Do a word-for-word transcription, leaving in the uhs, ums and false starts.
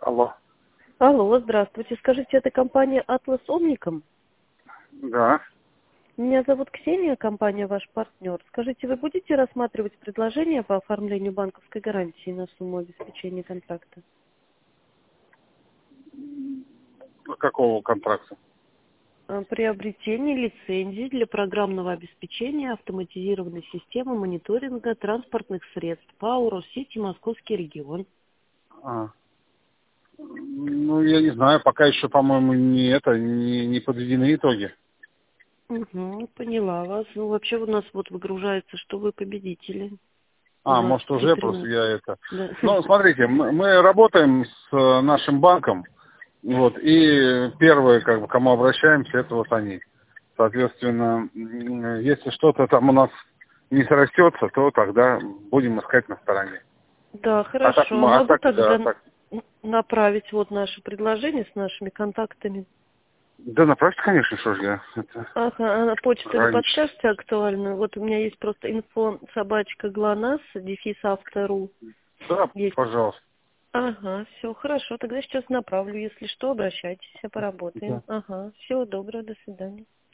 Алло. Алло, здравствуйте. Скажите, это компания «Атлас Омником»? Да. Меня зовут Ксения, компания ваш партнер. Скажите, вы будете рассматривать предложение по оформлению банковской гарантии на сумму обеспечения контракта? Какого контракта? А, Приобретение лицензии для программного обеспечения автоматизированной системы мониторинга транспортных средств по Уралсити Московский регион. А. Ну, я не знаю, пока еще, по-моему, не это, не, не подведены итоги. Угу, поняла вас. Ну, вообще у нас вот выгружается, что вы победители. А, может, двадцать уже четыре. просто я это... Да. Ну, смотрите, мы, мы работаем с э, нашим банком, вот, и первые, как бы, к кому обращаемся, это вот они. Соответственно, м, если что-то там у нас не срастется, то тогда будем искать на стороне. Да, А так, хорошо. мы- а Могу так, да, тогда так. н- направить вот наше предложение с нашими контактами. Да, направьте, конечно, что же я. Это Ага, а на почту не раньше. подскажете актуальную? Вот у меня есть просто инфо собачка глонасс, дефис автору. Да, Есть. пожалуйста. Ага, все, хорошо. Тогда сейчас направлю. Если что, обращайтесь, Да. поработаем. Ага, всего доброго, до свидания.